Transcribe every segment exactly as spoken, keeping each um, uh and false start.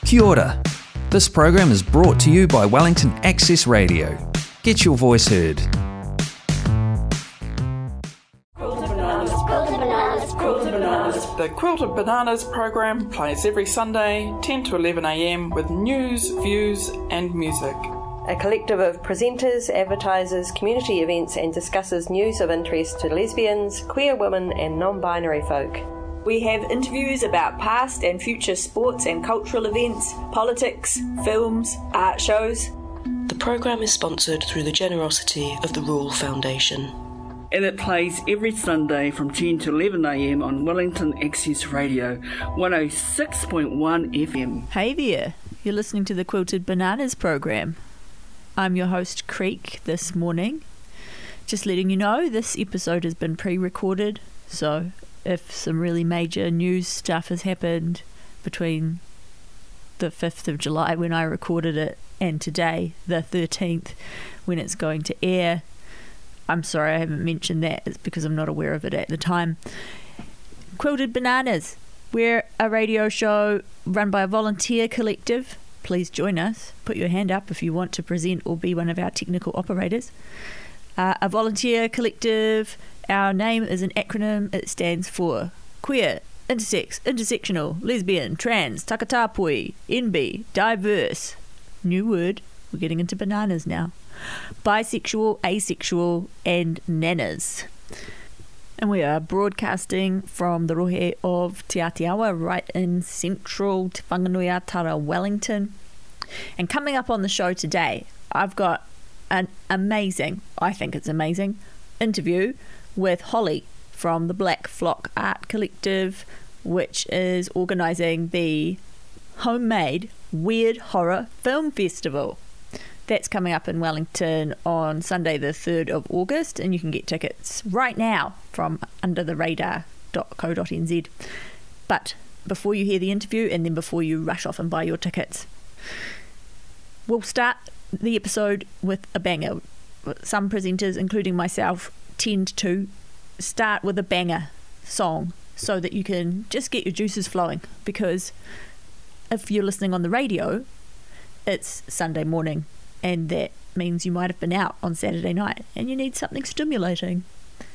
Kia ora. This program is brought to you by Wellington Access Radio. Get your voice heard. The Quilted Bananas program plays every Sunday, ten to eleven a m with news, views and music. A collective of presenters, advertisers, community events and discusses news of interest to lesbians, queer women and non-binary folk. We have interviews about past and future sports and cultural events, politics, films, art shows. The programme is sponsored through the generosity of the Rule Foundation. And it plays every Sunday from ten to eleven a m on Wellington Access Radio, one oh six point one F M. Hey there, you're listening to the Quilted Bananas program. I'm your host, Creek, this morning. Just letting you know, this episode has been pre-recorded, so if some really major news stuff has happened between the fifth of July when I recorded it and today, the thirteenth, when it's going to air, I'm sorry I haven't mentioned that. It's because I'm not aware of it at the time. Quilted Bananas. We're a radio show run by a volunteer collective. Please join us. Put your hand up if you want to present or be one of our technical operators. Uh, a volunteer collective. Our name is an acronym. It stands for Queer, Intersex, Intersectional, Lesbian, Trans, Takatapui, N B, Diverse. New word. We're getting into bananas now. Bisexual, asexual and nanas. And we are broadcasting from the rohe of Te Atiawa, right in central Te Whanganuiatara, Wellington. And coming up on the show today, I've got an amazing, I think it's amazing, interview with Holly from the Black Flock Art Collective, which is organising the Homemade Weird Horror Film Festival. That's coming up in Wellington on Sunday the third of August, and you can get tickets right now from under the radar dot co dot n z. But before you hear the interview and then before you rush off and buy your tickets, we'll start the episode with a banger. Some presenters, including myself, tend to start with a banger song so that you can just get your juices flowing, because if you're listening on the radio, it's Sunday morning. And that means you might have been out on Saturday night and you need something stimulating.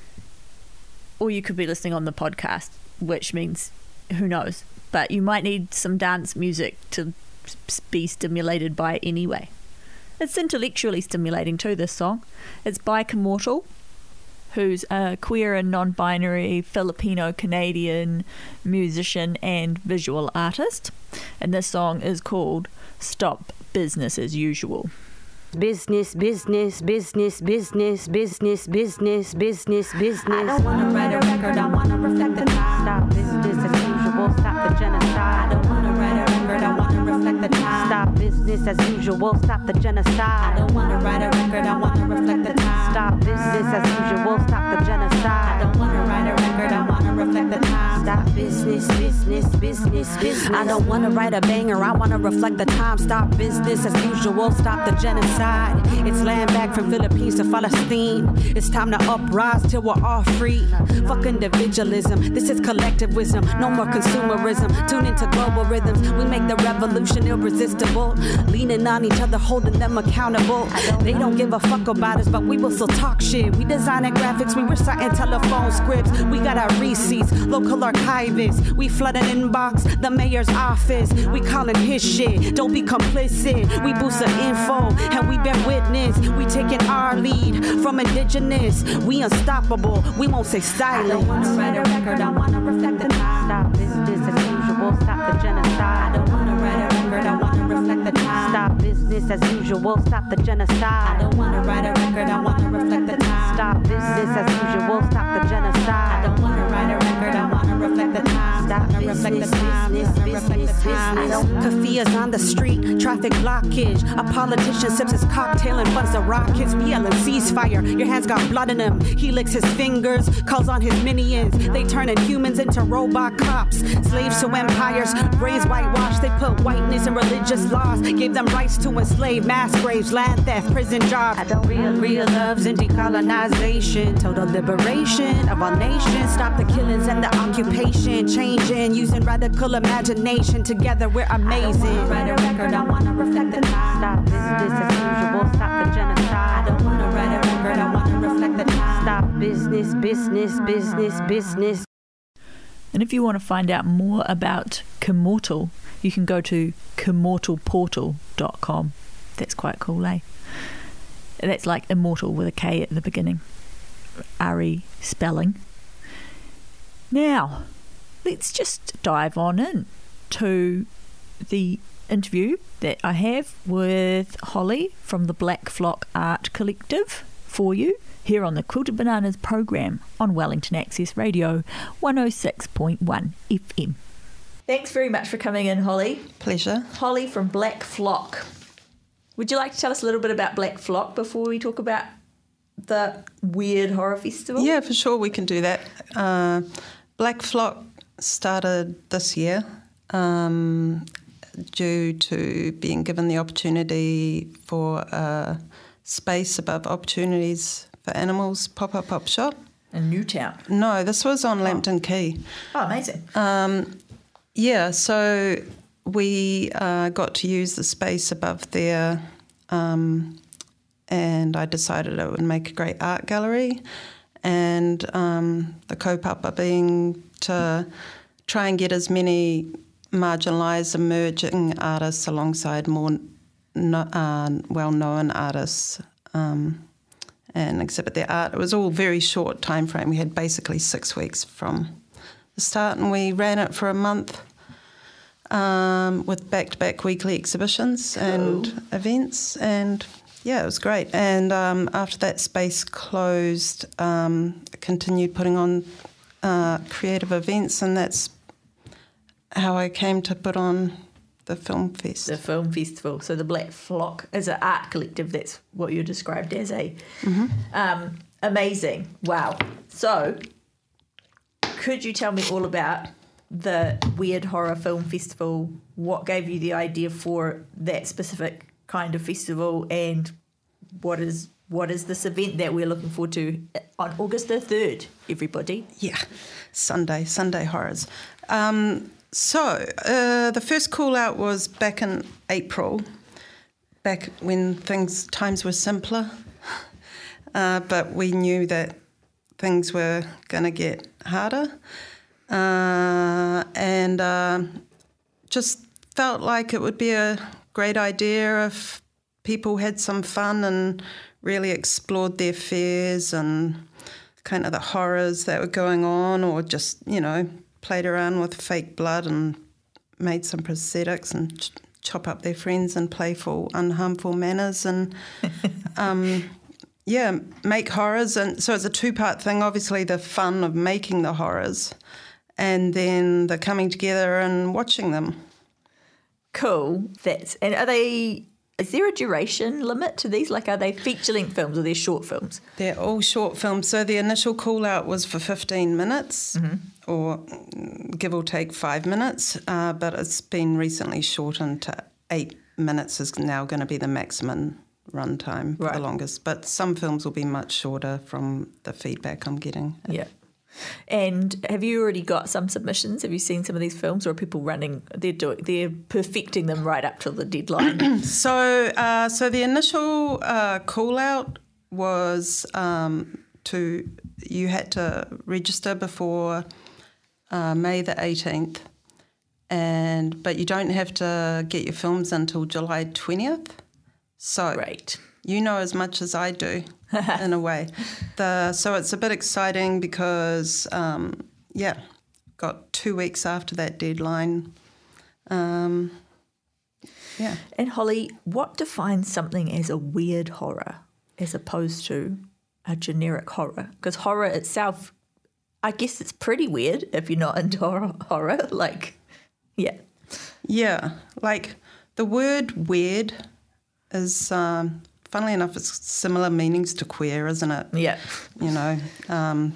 Or you could be listening on the podcast, which means who knows. But you might need some dance music to be stimulated by anyway. It's intellectually stimulating too, this song. It's by Immortal, who's a queer and non-binary Filipino-Canadian musician and visual artist. And this song is called Stop Business as Usual. Business, business, business, business, business, business, business, business. I don't wanna write a record, I wanna reflect the time. Stop business as usual, stop the genocide. I don't wanna write a record, I wanna reflect the time. Stop business as usual, stop the genocide. I don't wanna write a record, I wanna reflect the time. Stop business as usual, stop the genocide. I don't wanna write a record, I wanna reflect the time. Stop business, business, business, business. I don't wanna write a banger, I wanna reflect the time. Stop business as usual, stop the genocide. It's land back from Philippines to Palestine. It's time to uprise till we're all free. Fuck individualism, this is collective wisdom. No more consumerism, tune into global rhythms. We make the revolution irresistible. Leaning on each other, holding them accountable. They don't give a fuck about us, but we will still talk shit. We designing graphics, we reciting telephone scripts. We got our receipts, local archivists. We flooding inbox, the mayor's office. We calling his shit, don't be complicit. We boost the info, and we bear witness. We taking our lead from indigenous. We unstoppable, we won't say silent. I don't wanna write a record, I wanna reflect the time. Stop business as usual, stop the genocide. I don't wanna write a record, I wanna reflect the time. Stop business as usual, stop the genocide. I don't wanna write a record, I wanna reflect the time. Stop business as usual, stop the genocide. I don't wanna write a record, I wanna reflect the time. Stop business, business, business, business. Kafia's on the street, traffic blockage. A politician sips his cocktail and buns the rockets. We yelling ceasefire, your hands got blood in them. He licks his fingers, calls on his minions. They turning humans into robot cops. Slaves to empires, brains whitewashed. They put whiteness in religious laws. Gave them rights to enslave, mass graves, land theft, prison jobs. I don't real, real loves and decolonization. Total liberation of our nation. Stop the killings and the occupation. Changing amazing. Using radical imagination, together we're amazing. I don't wanna write a record, I wanna reflect the time. Stop business as usual, stop the genocide. I don't wanna write a record, I wanna reflect the time. Stop business, business, business, business. And if you want to find out more about Kimmortal, you can go to kimmortal portal dot com. That's quite cool, eh? That's like immortal with a K at the beginning. R E spelling. Now, let's just dive on in to the interview that I have with Holly from the Black Flock Art Collective for you here on the Quilted Bananas program on Wellington Access Radio one oh six point one F M. Thanks very much for coming in, Holly. Pleasure. Holly from Black Flock. Would you like to tell us a little bit about Black Flock before we talk about the Weird Horror Festival? Yeah, for sure, we can do that. Uh, Black Flock started this year um, due to being given the opportunity for a space above opportunities for animals pop-up pop shop. In Newtown? No, this was on Lambton oh. Quay. Oh, amazing. Um, yeah, so we uh, got to use the space above there, um, and I decided it would make a great art gallery. And um, the kaupapa being to try and get as many marginalised emerging artists alongside more no, uh, well-known artists um, and exhibit their art. It was all very short time frame. We had basically six weeks from the start, and we ran it for a month um, with back-to-back weekly exhibitions cool. and events, and yeah, it was great. And um, after that space closed, um, continued putting on uh, creative events, and that's how I came to put on the film fest. The film festival. So the Black Flock is an art collective. That's what you described as a mm-hmm. um, amazing. Wow. So could you tell me all about the Weird Horror Film Festival? What gave you the idea for that specific kind of festival, and what is what is this event that we're looking forward to on August the third, everybody? Yeah, Sunday, Sunday Horrors. Um, so uh, the first call out was back in April, back when things times were simpler, uh, but we knew that things were going to get harder, uh, and uh, just felt like it would be a great idea if people had some fun and really explored their fears and kind of the horrors that were going on, or just, you know, played around with fake blood and made some prosthetics and ch- chop up their friends in playful, unharmful manners and, um, yeah, make horrors. And so it's a two-part thing, obviously the fun of making the horrors and then the coming together and watching them. Cool. That's and are they? Is there a duration limit to these? Like, are they feature-length films or they're short films? They're all short films. So the initial call-out was for fifteen minutes, mm-hmm. or give or take five minutes, uh, but it's been recently shortened to eight minutes is now going to be the maximum run time for right. the longest. But some films will be much shorter from the feedback I'm getting. Yeah. And have you already got some submissions? Have you seen some of these films, or are people running? They're doing, they're perfecting them right up till the deadline. so, uh, so the initial uh, call out was um, to you had to register before uh, May the eighteenth, and but you don't have to get your films until July twentieth. So, right. You know as much as I do, in a way. The, so it's a bit exciting because, um, yeah, got two weeks after that deadline. Um, yeah. And Holly, what defines something as a weird horror as opposed to a generic horror? Because horror itself, I guess it's pretty weird if you're not into horror. horror. Like, yeah. Yeah, like the word weird is... Um, funnily enough, it's similar meanings to queer, isn't it? Yeah. You know, um,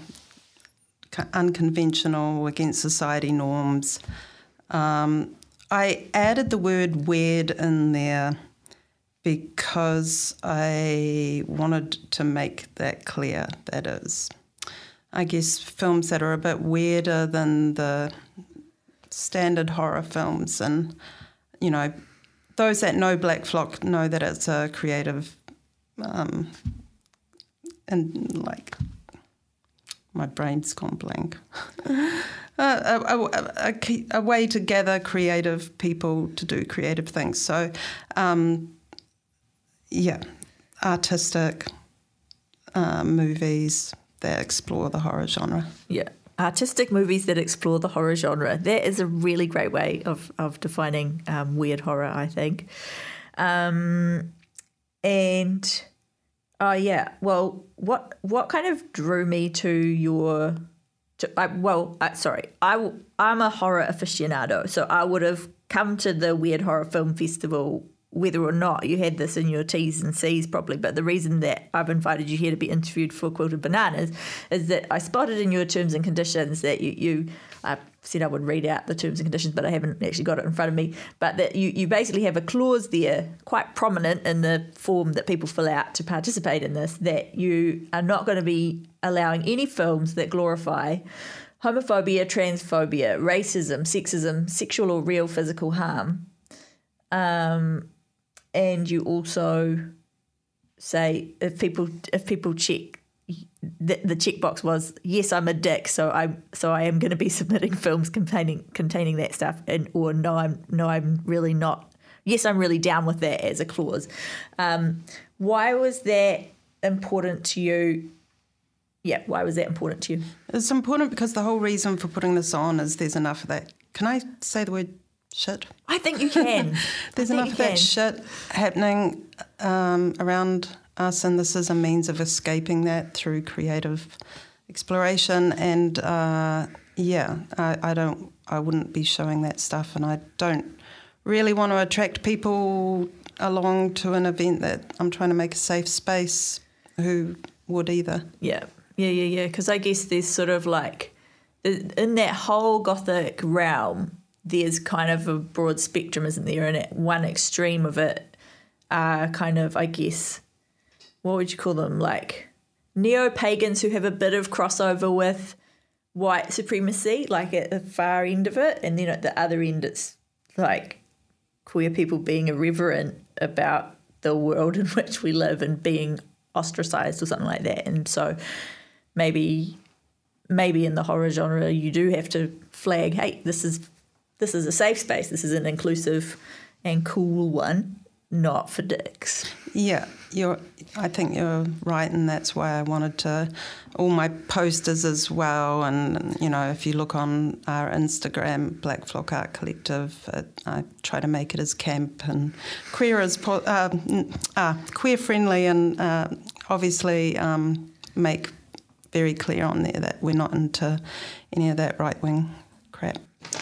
unconventional, against society norms. Um, I added the word weird in there because I wanted to make that clear. That is, I guess, films that are a bit weirder than the standard horror films. And, you know, those that know Black Flock know that it's a creative, um, and like, my brain's gone blank. a, a, a, a, a way to gather creative people to do creative things. So, um, yeah, artistic uh, movies that explore the horror genre. Yeah. Artistic movies that explore the horror genre. That is a really great way of, of defining um, weird horror, I think. Um, and, oh, yeah, well, what what kind of drew me to your... To, I, well, I, sorry, I, I'm a horror aficionado, so I would have come to the Weird Horror Film Festival whether or not you had this in your T's and C's probably, but the reason that I've invited you here to be interviewed for Quilted Bananas is that I spotted in your terms and conditions that you, you I said I would read out the terms and conditions, but I haven't actually got it in front of me, but that you, you basically have a clause there, quite prominent in the form that people fill out to participate in this, that you are not going to be allowing any films that glorify homophobia, transphobia, racism, sexism, sexual or real physical harm. Um, and you also say if people if people check the, the checkbox was yes, I'm a dick, so I so I am going to be submitting films containing containing that stuff, and or no, I'm no, I'm really not. Yes, I'm really down with that as a clause. Um, why was that important to you? Yeah, why was that important to you? It's important because the whole reason for putting this on is there's enough of that. Can I say the word shit? I think you can. There's enough of that shit happening um, around us, and this is a means of escaping that through creative exploration. And uh, yeah, I, I don't, I wouldn't be showing that stuff, and I don't really want to attract people along to an event that I'm trying to make a safe space who would either. Yeah, yeah, yeah, yeah. Because I guess there's sort of like in that whole Gothic realm, there's kind of a broad spectrum, isn't there? And at one extreme of it are kind of, I guess, what would you call them? Like neo-pagans who have a bit of crossover with white supremacy, like at the far end of it. And then at the other end, it's like queer people being irreverent about the world in which we live and being ostracized or something like that. And so maybe maybe in the horror genre you do have to flag, hey, this is this is a safe space, this is an inclusive and cool one, not for dicks. Yeah, you're I think you're right, and that's why I wanted to all my posters as well. And you know, if you look on our Instagram, Black Flock Art Collective, it, I try to make it as camp and queer as po- uh, uh, queer friendly, and uh, obviously um, make very clear on there that we're not into any of that right wing crap.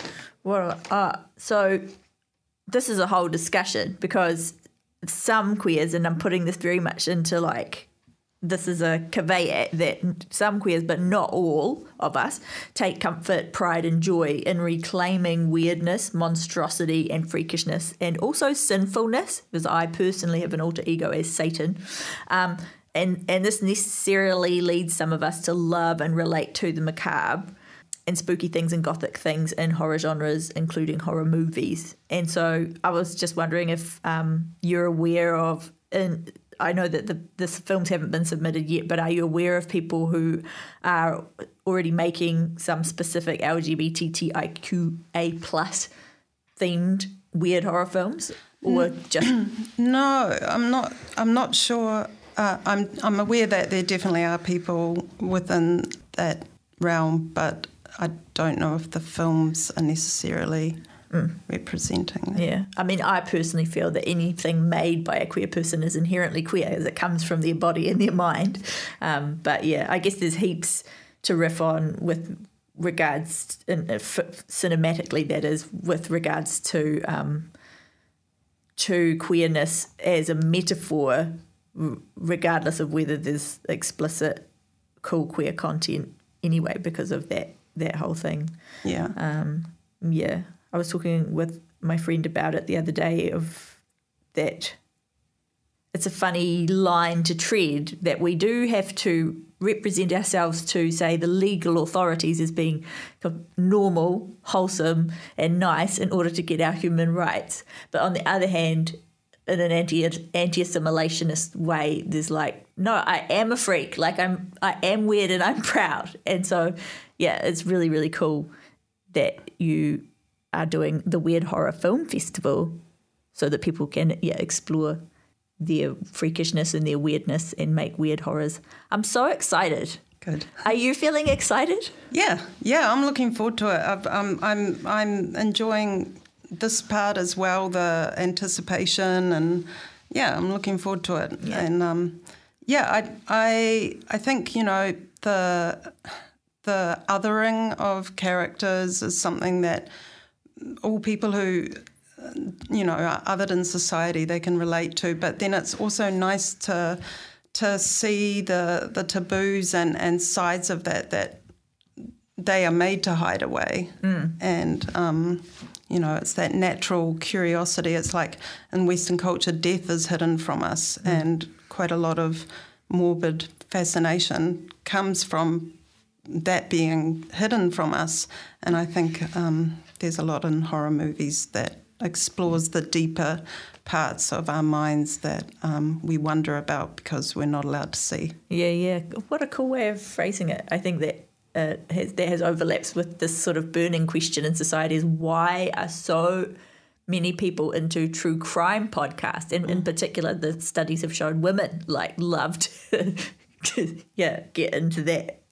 Well, uh, so this is a whole discussion because some queers, and I'm putting this very much into like, this is a caveat that some queers, but not all of us, take comfort, pride and joy in reclaiming weirdness, monstrosity and freakishness, and also sinfulness, because I personally have an alter ego as Satan. Um, and, and this necessarily leads some of us to love and relate to the macabre and spooky things and gothic things in horror genres, including horror movies. And so I was just wondering if um, you're aware of, and I know that the, the films haven't been submitted yet, but are you aware of people who are already making some specific L G B T Q I A plus themed weird horror films, or just no? I'm not. I'm not sure. Uh, I'm. I'm aware that there definitely are people within that realm, but I don't know if the films are necessarily mm. representing that. Yeah. I mean, I personally feel that anything made by a queer person is inherently queer as it comes from their body and their mind. Um, but, yeah, I guess there's heaps to riff on with regards, in, f- cinematically that is, with regards to um, to queerness as a metaphor, r- regardless of whether there's explicit cool queer content anyway, because of that that whole thing. Yeah. Um, yeah. I was talking with my friend about it the other day, of that it's a funny line to tread, that we do have to represent ourselves to, say, the legal authorities as being normal, wholesome and nice in order to get our human rights. But on the other hand, in an anti anti-assimilationist way, there's like, no, I am a freak. Like I'm, I am weird and I'm proud. And so, yeah, it's really, really cool that you are doing the Weird Horror Film Festival so that people can, yeah, explore their freakishness and their weirdness and make weird horrors. I'm so excited. Good. Are you feeling excited? Yeah, yeah, I'm looking forward to it. I've, um, I'm I'm enjoying this part as well, the anticipation, and yeah, I'm looking forward to it. Yeah. And um, yeah, I I I think you know the the othering of characters is something that all people who you know are othered in society, they can relate to. But then it's also nice to to see the the taboos and, and sides of that that they are made to hide away. Mm. And um, you know, it's that natural curiosity. It's like in Western culture, death is hidden from us, mm. and quite a lot of morbid fascination comes from that being hidden from us. And I think um, there's a lot in horror movies that explores the deeper parts of our minds that um, we wonder about because we're not allowed to see. Yeah, yeah. What a cool way of phrasing it. I think that uh, has, that has overlaps with this sort of burning question in society is why are so many people into true crime podcasts? And in particular, the studies have shown women like love to, to yeah, get into that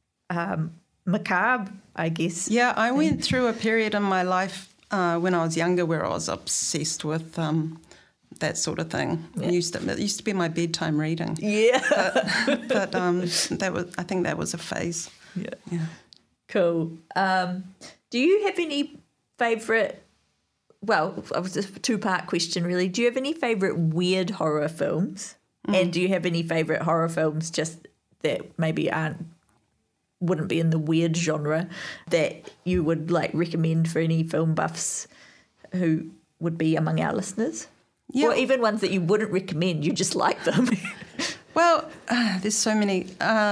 um, macabre, I guess. Yeah, I went through a period in my life Uh, when I was younger, where I was obsessed with um, that sort of thing. Yeah. It used to, it used to be my bedtime reading. Yeah, but, but um, that was I think that was a phase. Yeah, yeah. Cool. Um, do you have any favourite? Well, it was a two-part question, really. Do you have any favourite weird horror films? Mm. And do you have any favourite horror films just that maybe aren't? Wouldn't be in the weird genre that you would like recommend for any film buffs who would be among our listeners? Yeah. Or even ones that you wouldn't recommend, you just like them? Well, uh, there's so many.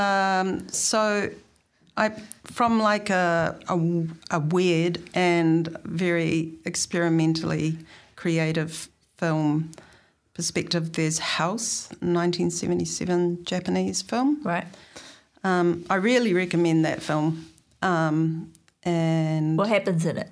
Um, so I, from like a, a, a weird and very experimentally creative film perspective, there's House, nineteen seventy-seven Japanese film. Right. Um, I really recommend that film. Um, and what happens in it?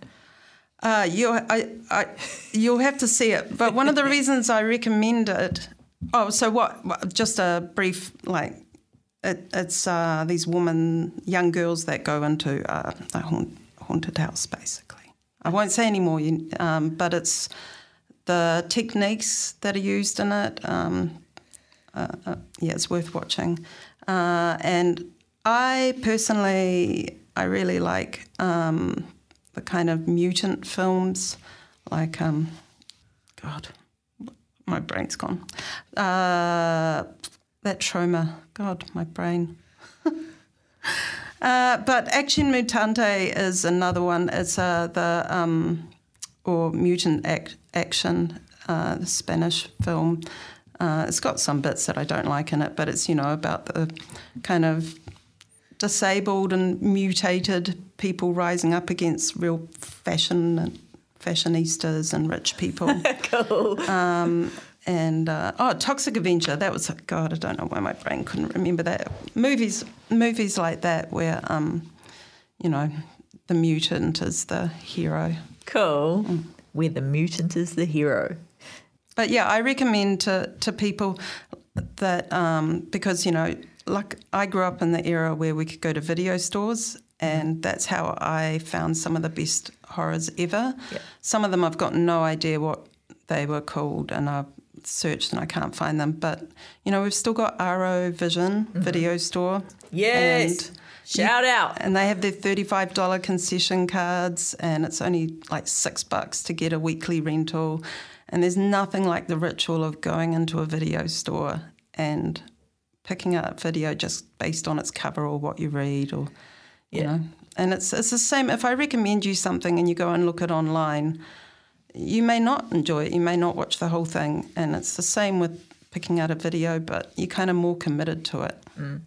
Uh, you, I, I, you'll have to see it. But one of the reasons I recommend it. Oh, so what? Just a brief, like, it, it's uh, these women, young girls that go into uh, a haunt, haunted house, basically. I won't say any more, um, but it's the techniques that are used in it. Um, uh, uh, yeah, it's worth watching. Uh, and I personally, I really like um, the kind of mutant films, like, um, God, my brain's gone. Uh, that Troma, God, my brain. uh, but Action Mutante is another one. It's uh, the, um, or Mutant Ac- Action, uh, the Spanish film. Uh, it's got some bits that I don't like in it, but it's, you know, about the kind of disabled and mutated people rising up against real fashion and fashionistas and rich people. Cool. Um, and, uh, oh, Toxic Avenger, that was, God, I don't know why my brain couldn't remember that. Movies movies like that where, um, you know, the mutant is the hero. Cool. Mm. Where the mutant is the hero. But yeah, I recommend to, to people that, um, because, you know, like I grew up in the era where we could go to video stores, and that's how I found some of the best horrors ever. Yep. Some of them I've got no idea what they were called, and I've searched and I can't find them. But, you know, we've still got Arrow Vision mm-hmm. video store. Yes. And shout you, out. And they have their thirty-five dollars concession cards, and it's only like six bucks to get a weekly rental. And there's nothing like the ritual of going into a video store and picking up video just based on its cover or what you read, or you yeah. know. And it's it's the same. If I recommend you something and you go and look it online, you may not enjoy it. You may not watch the whole thing. And it's the same with picking out a video, but you're kind of more committed to it. Mm.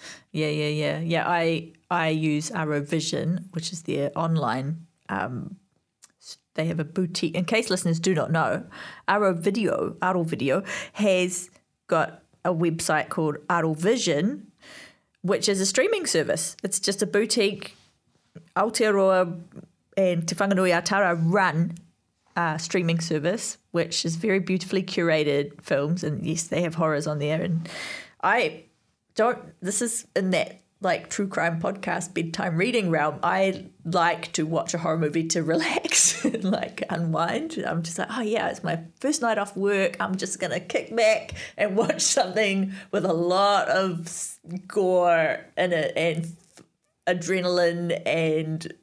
Yeah, yeah, yeah. Yeah, I I use Arrowvision, which is their online, um, they have a boutique. In case listeners do not know, Arrow Video, Arrow Video has got a website called Arrowvision, which is a streaming service. It's just a boutique, Aotearoa and Te Whanganui Atara run uh, streaming service, which is very beautifully curated films. And yes, they have horrors on there. And I don't, this is in that like true crime podcast bedtime reading realm. I like to watch a horror movie to relax and like unwind. I'm just like, oh yeah, it's my first night off work. I'm just going to kick back and watch something with a lot of gore in it and adrenaline and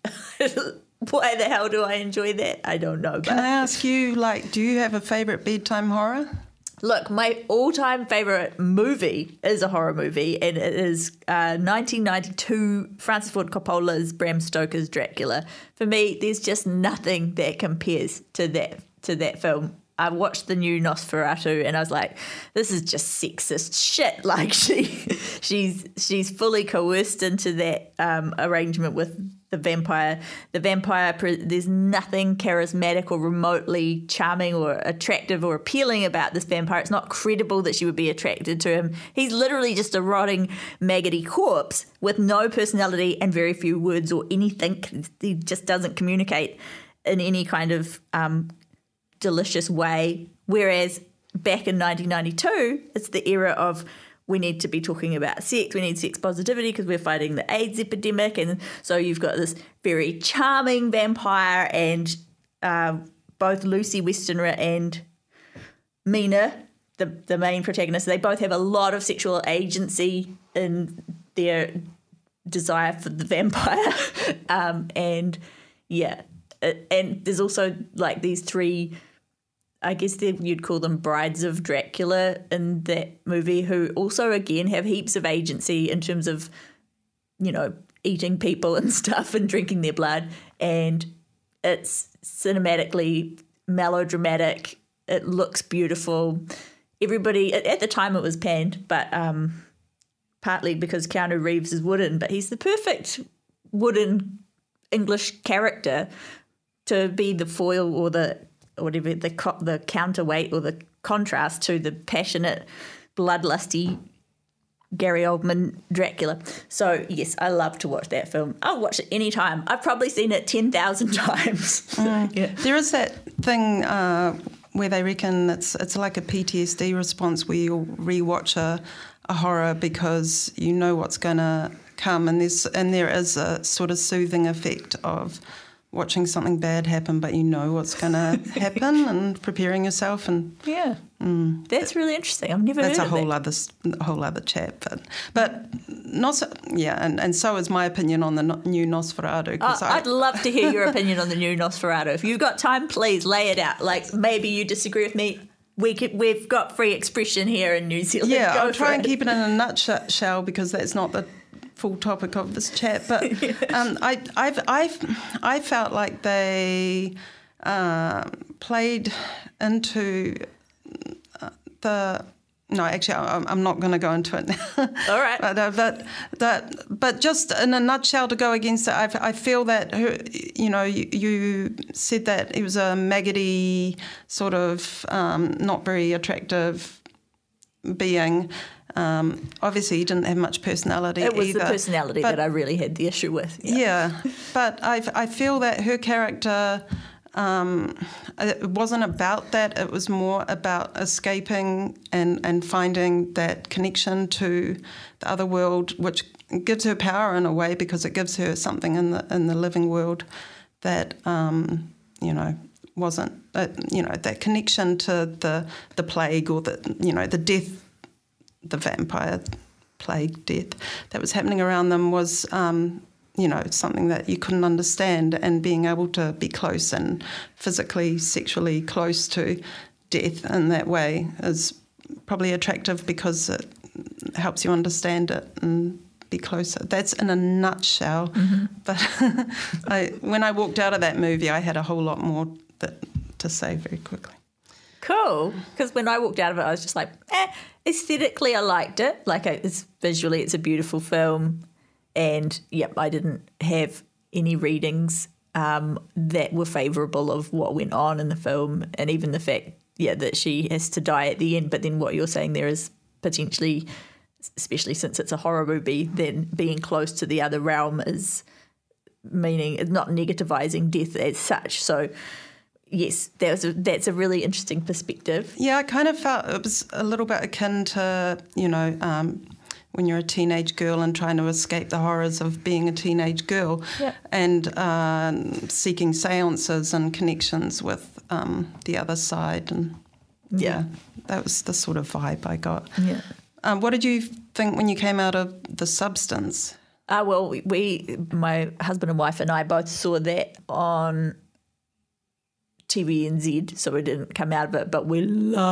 why the hell do I enjoy that? I don't know. But can I ask you, like, do you have a favourite bedtime horror? Look, my all-time favourite movie is a horror movie, and it is uh, nineteen ninety-two Francis Ford Coppola's Bram Stoker's Dracula. For me, there's just nothing that compares to that to that film. I watched the new Nosferatu, and I was like, "This is just sexist shit." Like she, she's she's fully coerced into that um, arrangement with the vampire. The vampire, there's nothing charismatic or remotely charming or attractive or appealing about this vampire. It's not credible that she would be attracted to him. He's literally just a rotting, maggoty corpse with no personality and very few words or anything. He just doesn't communicate in any kind of um, delicious way. Whereas back in nineteen ninety-two, it's the era of we need to be talking about sex, we need sex positivity because we're fighting the AIDS epidemic. And so you've got this very charming vampire and uh, both Lucy Westenra and Mina, the, the main protagonist, they both have a lot of sexual agency in their desire for the vampire. um, and yeah, and there's also like these three, I guess they, you'd call them brides of Dracula in that movie, who also, again, have heaps of agency in terms of, you know, eating people and stuff and drinking their blood. And it's cinematically melodramatic. It looks beautiful. Everybody, at the time it was panned, but um, partly because Keanu Reeves is wooden, but he's the perfect wooden English character to be the foil or the whatever the co- the counterweight or the contrast to the passionate, bloodlusty Gary Oldman Dracula. So yes, I love to watch that film. I'll watch it any time. I've probably seen it ten thousand times. Mm. Yeah. There is that thing uh, where they reckon it's it's like a P T S D response where you'll rewatch a, a horror because you know what's going to come, and there's and there is a sort of soothing effect of watching something bad happen, but you know what's going to happen, and preparing yourself. And yeah, mm, that's really interesting. I've never that's heard a whole of that. other a whole other chat, but but not so, yeah, and, and so is my opinion on the no, new Nosferatu. Uh, I, I'd love to hear your opinion on the new Nosferatu. If you've got time, please lay it out. Like maybe you disagree with me. We could, we've got free expression here in New Zealand. Yeah, Go I'll try it. and keep it in a nutshell because that's not the full topic of this chat, but um, I, I've, I've, I felt like they uh, played into the. No, actually, I'm, I'm not going to go into it now. All right, but, uh, but that, but just in a nutshell, to go against it, I, I feel that her, you know, you, you said that he was a maggoty, sort of um, not very attractive being. Um, obviously, he didn't have much personality either. It was either, the personality but, that I really had the issue with. Yeah, yeah but I, I feel that her character, um, it wasn't about that. It was more about escaping and, and finding that connection to the other world, which gives her power in a way because it gives her something in the in the living world that um, you know wasn't uh, you know that connection to the the plague or the you know the death. The vampire plague death that was happening around them was, um, you know, something that you couldn't understand, and being able to be close and physically, sexually close to death in that way is probably attractive because it helps you understand it and be closer. That's in a nutshell. Mm-hmm. But I, when I walked out of that movie, I had a whole lot more that, to say very quickly. Cool. Because when I walked out of it, I was just like, eh, aesthetically I liked it. Like, it's visually, it's a beautiful film. And, yep, I didn't have any readings um, that were favourable of what went on in the film, and even the fact, yeah, that she has to die at the end. But then what you're saying there is potentially, especially since it's a horror movie, then being close to the other realm is meaning it's not negativising death as such. So, yes, that was a, that's a really interesting perspective. Yeah, I kind of felt it was a little bit akin to, you know, um, when you're a teenage girl and trying to escape the horrors of being a teenage girl, yeah. and uh, seeking seances and connections with um, the other side. And yeah. yeah, that was the sort of vibe I got. Yeah. Um, what did you think when you came out of The Substance? Uh, well, we, we, my husband and wife and I both saw that on T V N Z, so we didn't come out of it, but we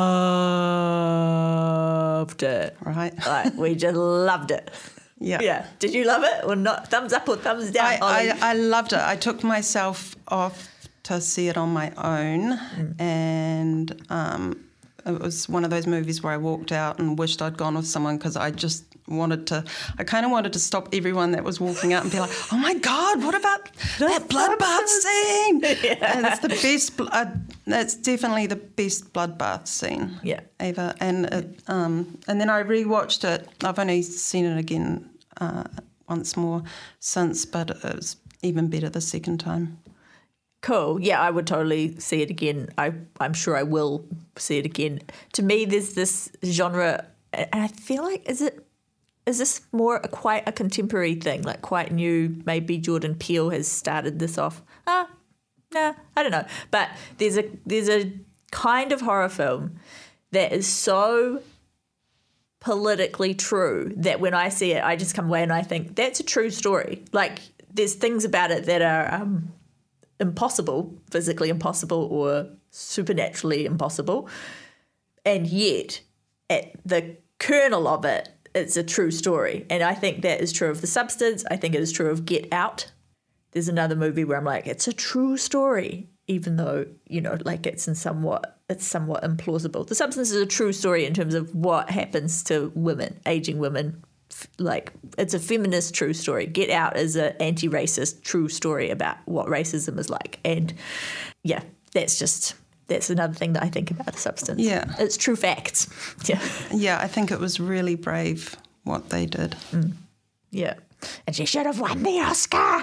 loved it. Right. Like, we just loved it. Yeah. Yeah. Did you love it or not? Thumbs up or thumbs down? I, I, I loved it. I took myself off to see it on my own, mm. and um, it was one of those movies where I walked out and wished I'd gone with someone, because I just wanted to, I kind of wanted to stop everyone that was walking out and be like, oh my God, what about that bloodbath scene? Yeah. And it's the best, uh, that's definitely the best bloodbath scene yeah. ever. And it, um, and then I rewatched it. I've only seen it again uh, once more since, but it was even better the second time. Cool. Yeah, I would totally see it again. I, I'm sure I will see it again. To me, there's this genre, and I feel like, is it, is this more a, quite a contemporary thing, like quite new? Maybe Jordan Peele has started this off. Ah, nah, I don't know. But there's a there's a kind of horror film that is so politically true that when I see it, I just come away and I think that's a true story. Like, there's things about it that are um, impossible, physically impossible or supernaturally impossible, and yet at the kernel of it, it's a true story. And I think that is true of The Substance. I think it is true of Get Out. There's another movie where I'm like, it's a true story, even though, you know, like it's in somewhat, it's somewhat implausible. The Substance is a true story in terms of what happens to women, aging women. Like, it's a feminist true story. Get Out is an anti-racist true story about what racism is like. And yeah, that's just... that's another thing that I think about The Substance. Yeah. It's true facts. Yeah. Yeah, I think it was really brave what they did. Mm. Yeah. And she should have won the Oscar.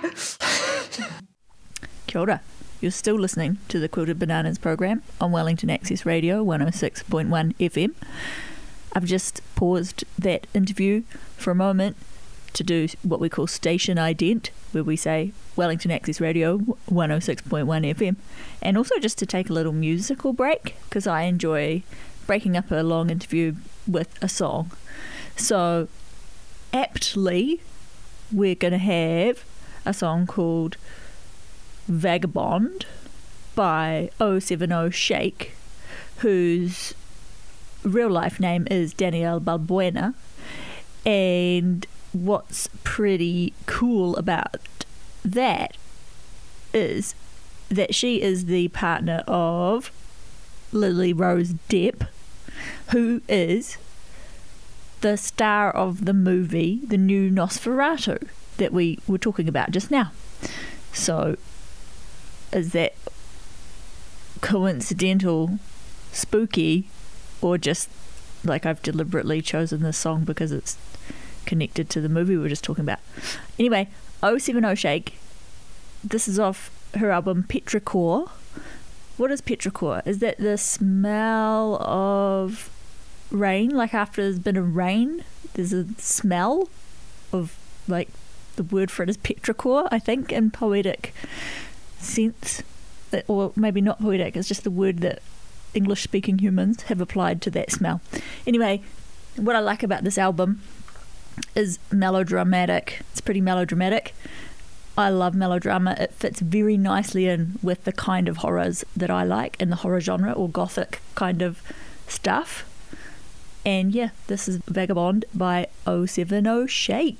Kia ora. You're still listening to the Quilted Bananas program on Wellington Access Radio one oh six point one F M. I've just paused that interview for a moment to do what we call station ident, where we say Wellington Access Radio one oh six point one F M, and also just to take a little musical break, because I enjoy breaking up a long interview with a song. So aptly, we're going to have a song called Vagabond by oh seven oh Shake, whose real life name is Danielle Balbuena, and what's pretty cool about that is that she is the partner of Lily Rose Depp, who is the star of the movie, the new Nosferatu, that we were talking about just now. So, is that coincidental, spooky, or just like I've deliberately chosen this song because it's connected to the movie we were just talking about? Anyway, oh seven oh Shake, this is off her album Petrichor. What is Petrichor? Is that the smell of rain? Like after there's been a rain, there's a smell of, like, the word for it is petrichor, I think, in poetic sense. Or maybe not poetic, it's just the word that English-speaking humans have applied to that smell. Anyway, what I like about this album is melodramatic. It's pretty melodramatic. I love melodrama. It fits very nicely in with the kind of horrors that I like in the horror genre, or gothic kind of stuff. And yeah, this is Vagabond by oh seven oh Shake.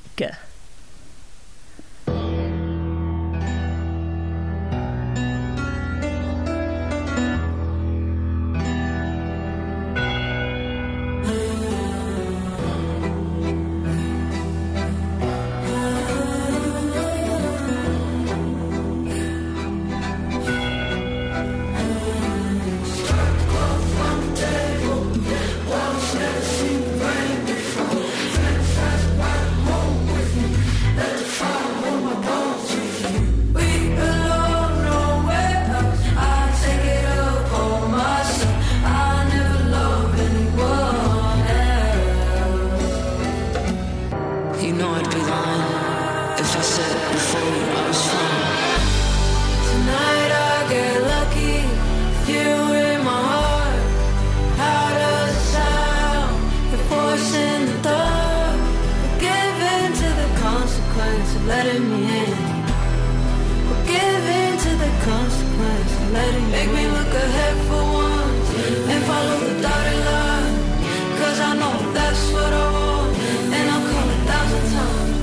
let him make me look ahead for once and follow the dotted line. Cause I know that's what I want, and I'll call a thousand times.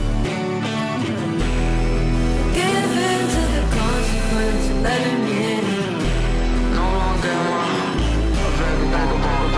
Give in to the consequence of letting me in. No longer am I a very vagabond.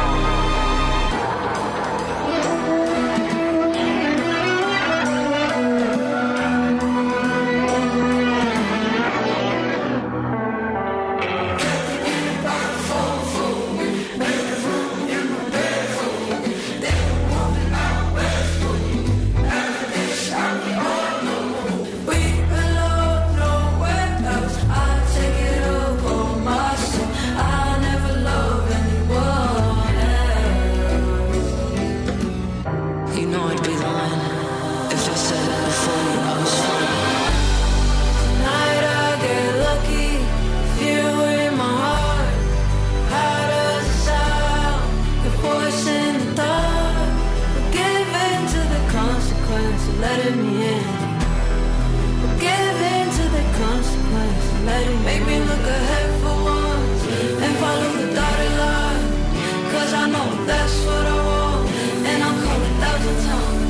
Letting me in, give in to the consequence. Let it make me look ahead for once and follow the dotted line. Cause I know that's what I want, and I'll call a thousand times.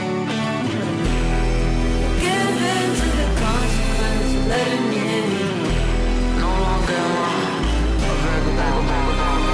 Give in to the consequence. Letting me in. No longer am I a vagabond.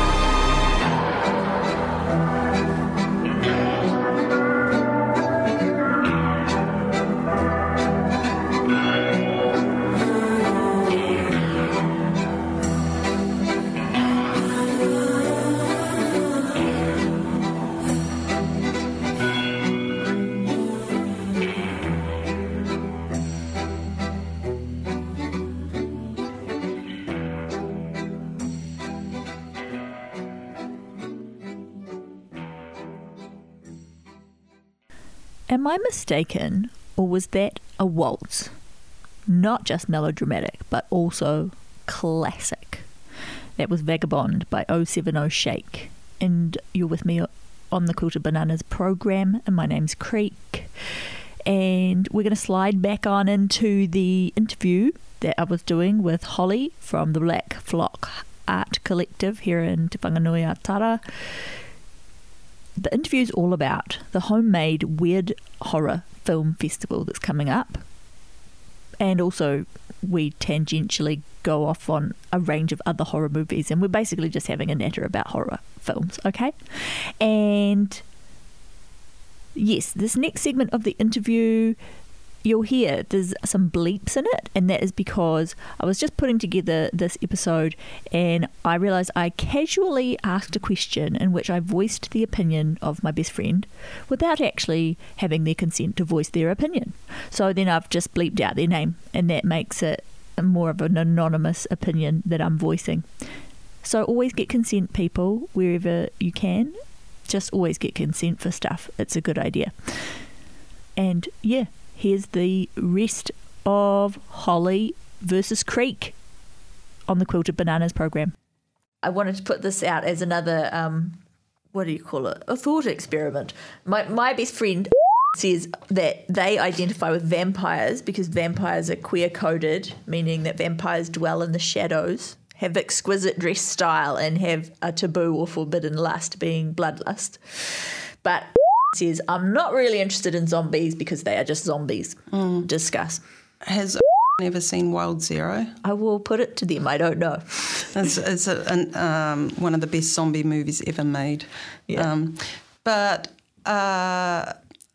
Am I mistaken, or was that a waltz? Not just melodramatic, but also classic. That was Vagabond by oh seven oh Shake. And you're with me on the Quilted Bananas program, and my name's Creek. And we're going to slide back on into the interview that I was doing with Holly from the Black Flock Art Collective here in Te Whanganui-a-Tara. The interview is all about the homemade Weird Horror Film Festival that's coming up. And also we tangentially go off on a range of other horror movies, and we're basically just having a natter about horror films, okay? And yes, this next segment of the interview, you'll hear there's some bleeps in it, and that is because I was just putting together this episode and I realised I casually asked a question in which I voiced the opinion of my best friend without actually having their consent to voice their opinion. So then I've just bleeped out their name, and that makes it more of an anonymous opinion that I'm voicing. So always get consent, people, wherever you can. Just always get consent for stuff. It's a good idea. And yeah, here's the rest of Holly versus Creek on the Quilted Bananas program. I wanted to put this out as another, um, what do you call it, a thought experiment. My my best friend says that they identify with vampires because vampires are queer-coded, meaning that vampires dwell in the shadows, have exquisite dress style, and have a taboo or forbidden lust, being bloodlust. But says, I'm not really interested in zombies because they are just zombies. Mm. Discuss. Has never seen Wild Zero? I will put it to them. I don't know. It's, it's a, an, um, one of the best zombie movies ever made. Yeah. Um, but, uh,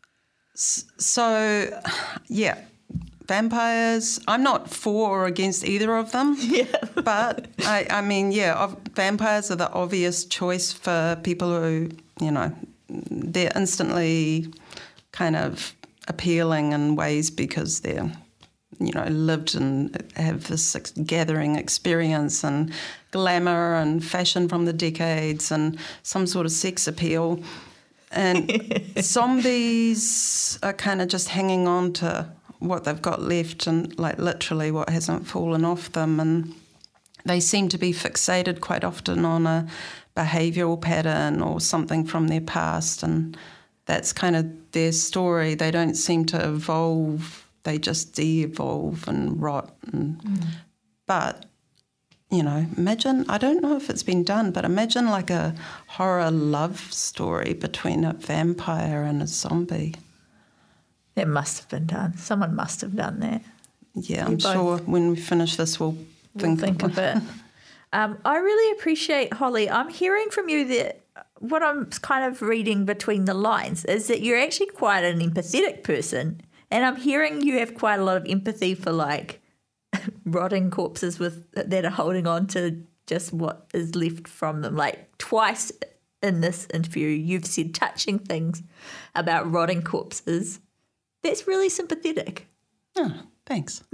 so, yeah, vampires, I'm not for or against either of them. Yeah. But, I, I mean, yeah, vampires are the obvious choice for people who, you know, they're instantly kind of appealing in ways because they're, you know, lived and have this gathering experience and glamour and fashion from the decades and some sort of sex appeal. And zombies are kind of just hanging on to what they've got left and, like, literally what hasn't fallen off them. And they seem to be fixated quite often on a behavioural pattern or something from their past, and that's kind of their story. They don't seem to evolve, they just de-evolve and rot. And, mm. But, you know, imagine, I don't know if it's been done, but imagine like a horror love story between a vampire and a zombie. That must have been done. Someone must have done that. Yeah, We I'm both- sure when we finish this we'll We'll think, think of it. Um, I really appreciate, Holly. I'm hearing from you that what I'm kind of reading between the lines is that you're actually quite an empathetic person. And I'm hearing you have quite a lot of empathy for like rotting corpses with that are holding on to just what is left from them. Like twice in this interview, you've said touching things about rotting corpses. That's really sympathetic. Oh, thanks.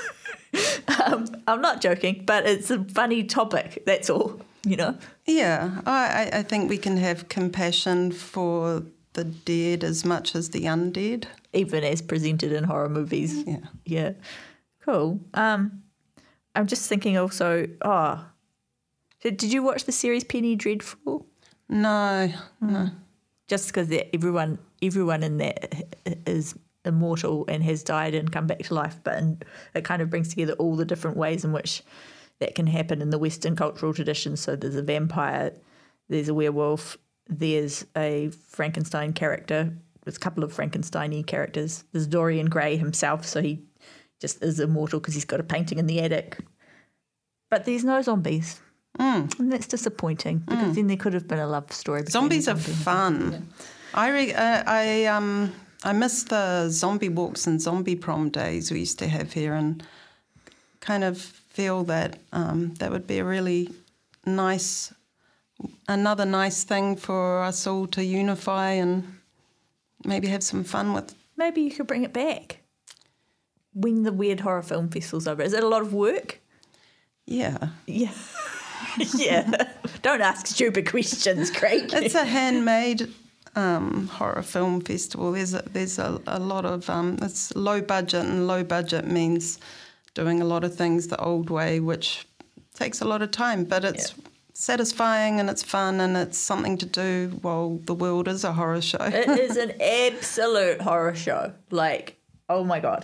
um, I'm not joking, but it's a funny topic. That's all, you know. Yeah, I, I think we can have compassion for the dead as much as the undead. Even as presented in horror movies. Yeah. Yeah. Cool. Um, I'm just thinking also, oh, did, did you watch the series Penny Dreadful? No, no. Just because everyone, everyone in that is immortal and has died and come back to life, but in, it kind of brings together all the different ways in which that can happen in the Western cultural tradition. So there's a vampire, there's a werewolf, there's a Frankenstein character, there's a couple of Frankenstein-y characters. There's Dorian Gray himself, so he just is immortal because he's got a painting in the attic. But there's no zombies. Mm. And that's disappointing because Mm. then there could have been a love story. between Zombies the are zombie and- fun. Yeah. I re- uh, I um I miss the zombie walks and zombie prom days we used to have here, and kind of feel that um, that would be a really nice, another nice thing for us all to unify and maybe have some fun with. Maybe you could bring it back when the Weird Horror Film Festival's over. Is it a lot of work? Yeah. Yeah. yeah. Don't ask stupid questions, Craig. It's a handmade um, horror film festival. There's a, there's a, a lot of um, it's low budget, and low budget means doing a lot of things the old way, which takes a lot of time. But it's yeah. satisfying and it's fun and it's something to do while the world is a horror show. It is an absolute horror show. Like, oh my god.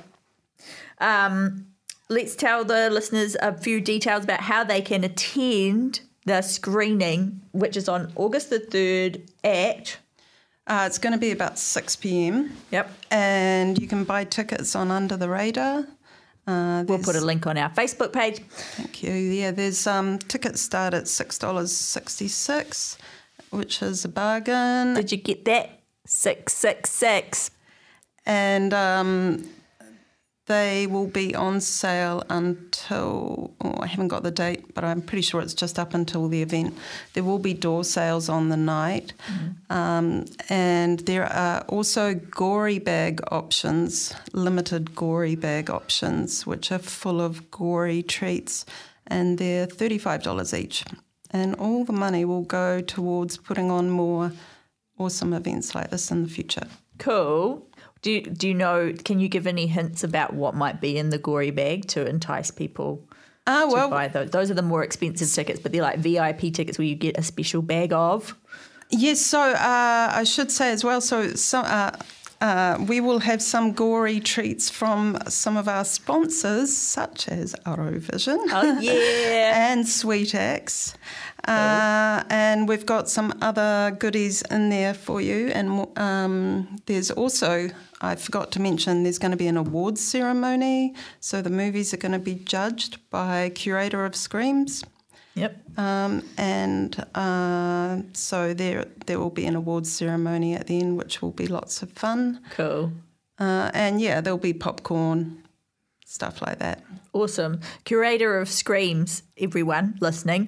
Um, let's tell the listeners a few details about how they can attend the screening, which is on August the third at... Uh, it's going to be about six p.m. Yep. And you can buy tickets on Under the Radar. Uh, we'll put a link on our Facebook page. Thank you. Yeah, there's um, tickets start at six dollars sixty-six, which is a bargain. Did you get that? six six six. And um, they will be on sale until, oh, I haven't got the date, but I'm pretty sure it's just up until the event. There will be door sales on the night. Mm-hmm. Um, and there are also gory bag options, limited gory bag options, which are full of gory treats, and they're thirty-five dollars each. And all the money will go towards putting on more awesome events like this in the future. Cool. Do you, do you know, can you give any hints about what might be in the gory bag to entice people uh, well, to buy those? Those are the more expensive tickets, but they're like V I P tickets where you get a special bag of. Yes, so uh, I should say as well, so, so uh, uh, we will have some gory treats from some of our sponsors, such as Arovision. Oh, yeah. and SweetX. Uh, and we've got some other goodies in there for you. And um, there's also, I forgot to mention, there's going to be an awards ceremony. So the movies are going to be judged by Curator of Screams. Yep. Um, and uh, so there there will be an awards ceremony at the end, which will be lots of fun. Cool. Uh, and, yeah, there'll be popcorn, stuff like that. Awesome. Curator of Screams, everyone listening,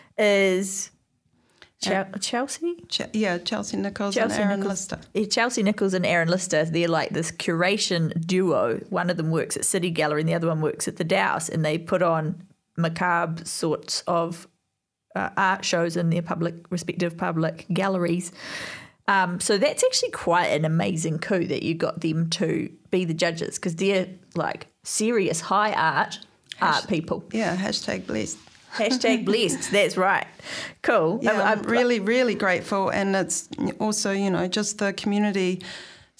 is Ch- uh, Chelsea? Ch- yeah, Chelsea Nichols Chelsea and Aaron Nichols. Lister. Yeah, Chelsea Nichols and Aaron Lister, they're like this curation duo. One of them works at City Gallery and the other one works at the Dowse, and they put on macabre sorts of uh, art shows in their public respective public galleries. Um, so that's actually quite an amazing coup that you got them to be the judges, because they're like serious high art Hasht- art people. Yeah, hashtag blessed. Hashtag blessed, that's right. Cool. Yeah, I'm, I'm really, really grateful. And it's also, you know, just the community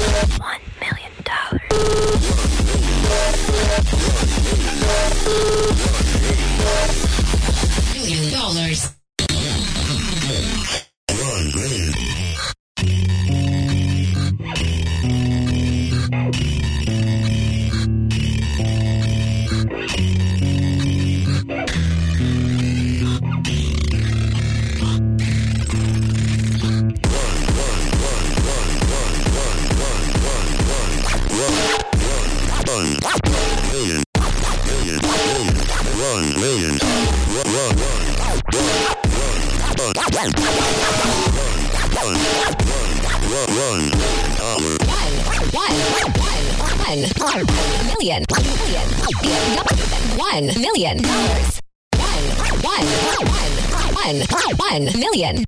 million, million, one million dollars. One, one, one, one, one million,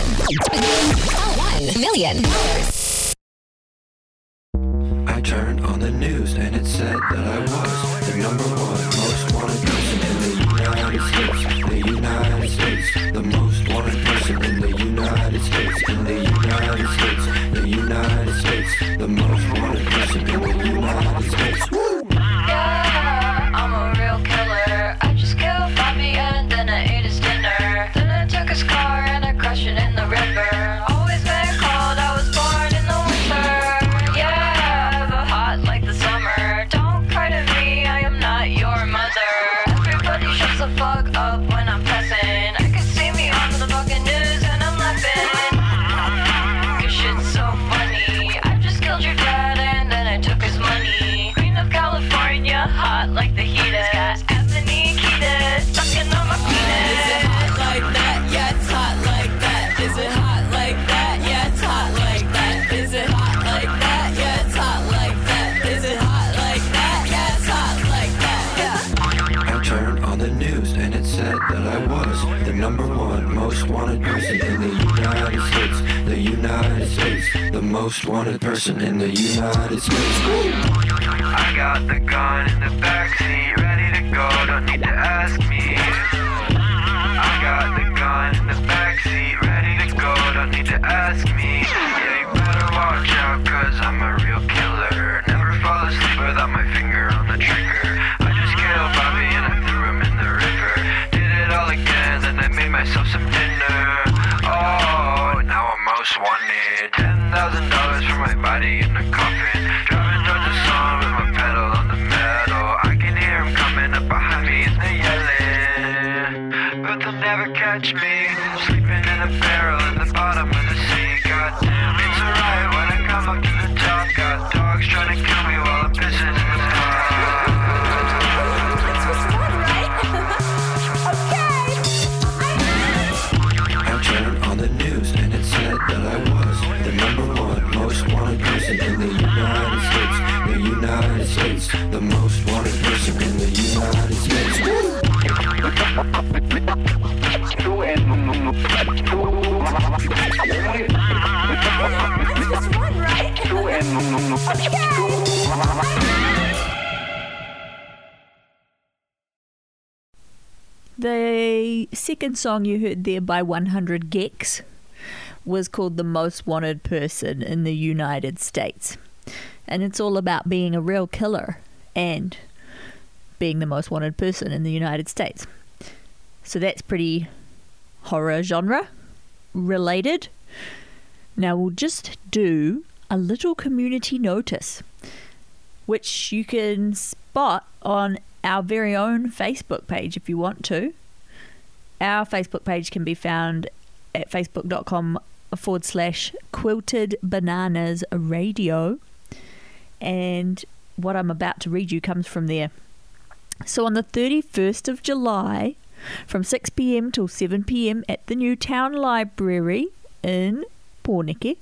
one million dollars. I turned on the news and it said that I was the number one most wanted person in the United States. The United States, the most wanted person in the United States. In the United States, the United States, the most wanted person in the United States. Woo! Yeah, I'm a real killer. I just killed Bobby and then I ate his dinner. Then I took his car and I crushed it in the river. Always been cold, I was born in the winter. Yeah, but hot like the summer. Don't cry to me, I am not your mother. Everybody shuts the fuck up when I'm pressing. I can see me on the fucking news and I'm laughing. Cause shit's so funny. I just killed your dad and then I took his money. Queen of California, hot like the heat is. Got Anthony Kiedis sucking on my penis. Is it hot like that? Yeah, it's hot like that. Is it hot like that? Yeah, it's hot like that. Is it hot like that? Yeah, it's hot like that. Is it hot like that? Yeah, it's hot like that. Yeah. I turned on the news and it said that I was the number one most wanted person in the United States. The United States, the most wanted person in the United States. Woo! I got the gun in the backseat, ready to go, don't need to ask me. I got the gun in the backseat, ready to go, don't need to ask me. Yeah, you better watch out, cause I'm a real killer. Never fall asleep without my finger on the trigger. I just killed Bobby and I threw him in the river. Did it all again, then I made myself some dinner. Oh, now I'm most wanted. Ten thousand dollars for my body in a coffin. Driving towards the sun with my pedal on the metal. I can hear him coming up behind me and they're yelling, but they'll never catch me. Sleeping in a barrel at the bottom of the sea. Goddamn, it's alright when I come up to the top. Got dogs trying to kill me while I'm pissing in the top. I turned on the news and it said that I was the number one most wanted person in the United States. The United States, the most wanted person in the United States. Woo! The second song you heard there by one hundred gecs was called The Most Wanted Person in the United States. And it's all about being a real killer and being the most wanted person in the United States. So that's pretty horror genre related. Now we'll just do a little community notice, which you can spot on our very own Facebook page if you want to. Our Facebook page can be found at facebook.com forward slash quilted bananas radio. And what I'm about to read you comes from there. So on the thirty-first of July, from six p.m. till seven p.m. at the new town library in Pōneke,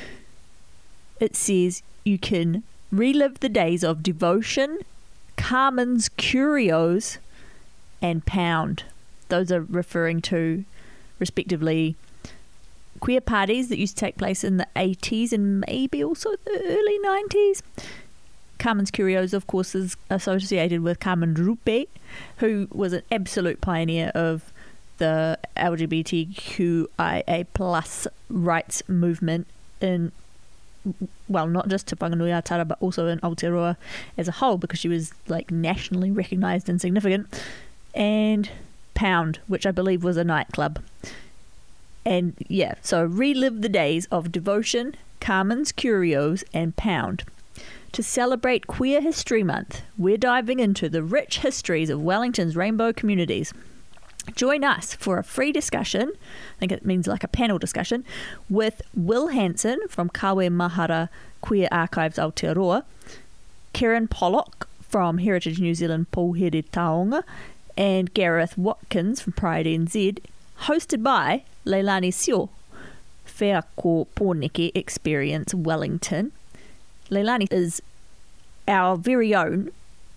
it says you can relive the days of Devotion, Carmen's Curios, and Pound. Those are referring to, respectively, queer parties that used to take place in the eighties and maybe also the early nineties. Carmen's Curios, of course, is associated with Carmen Rupe, who was an absolute pioneer of the L G B T Q I A plus rights movement in, well, not just Te Whanganui-a-Tara, but also in Aotearoa as a whole, because she was like nationally recognised and significant. And Pound, which I believe was a nightclub. And yeah, so relive the days of Devotion, Carmen's Curios, and Pound. To celebrate Queer History Month, we're diving into the rich histories of Wellington's rainbow communities. Join us for a free discussion, I think it means like a panel discussion, with Will Hanson from Kawe Mahara Queer Archives Aotearoa, Karen Pollock from Heritage New Zealand Pouhere Taonga, and Gareth Watkins from Pride N Z, hosted by Leilani Sio, Whea ko Pōneke Experience Wellington. Leilani is our very own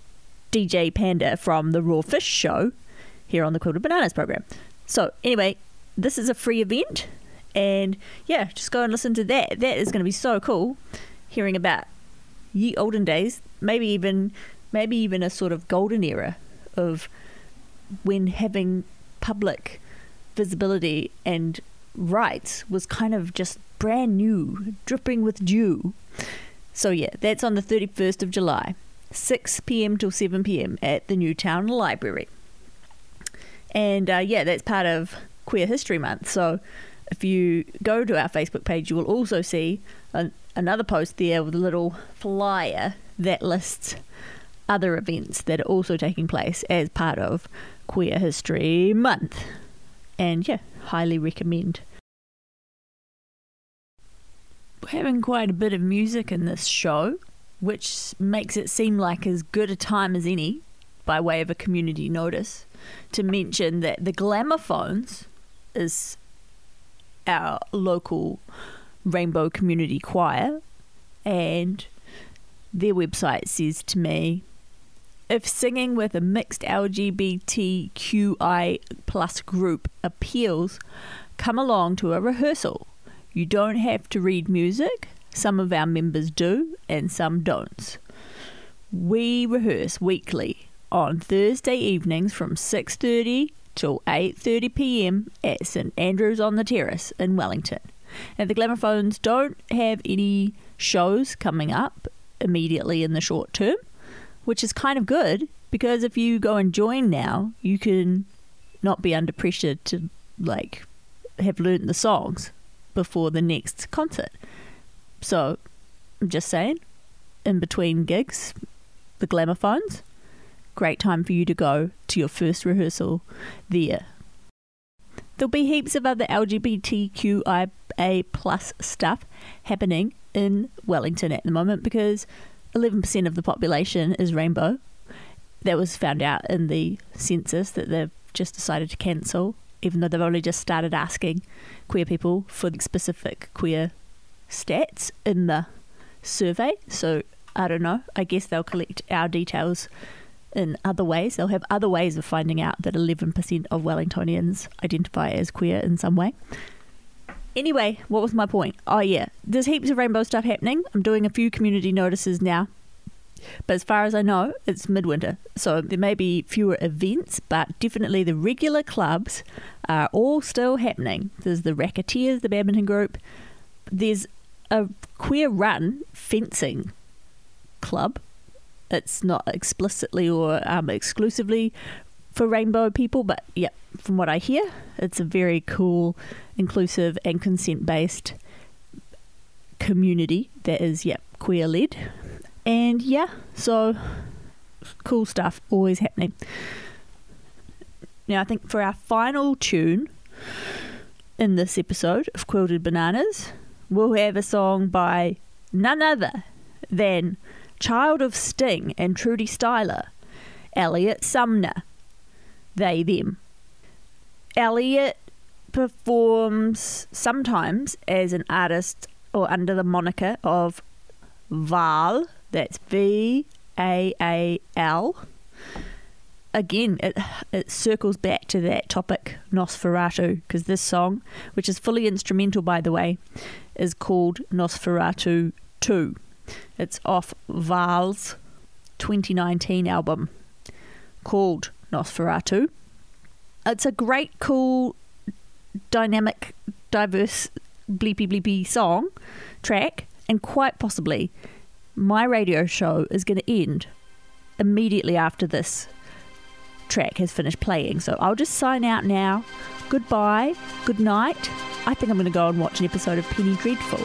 D J Panda from the Raw Fish Show here on the Quilted Bananas program. So anyway, this is a free event, and yeah, just go and listen to that. That is going to be so cool, hearing about ye olden days, maybe even maybe even a sort of golden era of when having public visibility and rights was kind of just brand new, dripping with dew. So yeah, that's on the thirty-first of July, six p.m. till seven p.m. at the Newtown Library. And uh, yeah, that's part of Queer History Month. So if you go to our Facebook page, you will also see an, another post there with a little flyer that lists other events that are also taking place as part of Queer History Month. And yeah, highly recommend. We're having quite a bit of music in this show, which makes it seem like as good a time as any, by way of a community notice, to mention that the Glamophones is our local Rainbow Community Choir, and their website says to me, if singing with a mixed L G B T Q I plus group appeals, come along to a rehearsal. You don't have to read music. Some of our members do, and some don't. We rehearse weekly on Thursday evenings from six thirty till eight thirty p.m. at St Andrews on the Terrace in Wellington. And the Glamophones don't have any shows coming up immediately in the short term, which is kind of good, because if you go and join now, you can not be under pressure to like have learnt the songs before the next concert. So I'm just saying, in between gigs, the Glamophones, great time for you to go to your first rehearsal there. There'll be heaps of other L G B T Q I A plus stuff happening in Wellington at the moment, because eleven percent of the population is rainbow. That was found out in the census that they've just decided to cancel, even though they've only just started asking queer people for the specific queer stats in the survey. So I don't know, I guess they'll collect our details in other ways. They'll have other ways of finding out that eleven percent of Wellingtonians identify as queer in some way. Anyway, what was my point? Oh yeah, there's heaps of rainbow stuff happening. I'm doing a few community notices now, but as far as I know, it's midwinter, so there may be fewer events, but definitely the regular clubs are all still happening. There's the Racketeers, the badminton group. There's a queer run fencing club. It's not explicitly or um, exclusively for rainbow people, but yeah, from what I hear, it's a very cool, inclusive and consent-based community that is, yeah, queer-led. And yeah, so cool stuff always happening. Now I think for our final tune in this episode of Quilted Bananas, we'll have a song by none other than Child of Sting and Trudy Styler, Elliot Sumner, they, them. Elliot performs sometimes as an artist or under the moniker of Vaal, that's V A A L. Again, it, it circles back to that topic, Nosferatu, because this song, which is fully instrumental by the way, is called Nosferatu two. It's off Vaal's twenty nineteen album called Nosferatu. It's a great, cool, dynamic, diverse, bleepy bleepy song track, and quite possibly my radio show is going to end immediately after this track has finished playing. So I'll just sign out now. Goodbye, good night. I think I'm going to go and watch an episode of Penny Dreadful.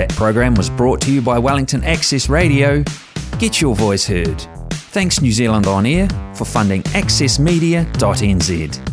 That program was brought to you by Wellington Access Radio. Get your voice heard. Thanks New Zealand On Air for funding access media dot n z.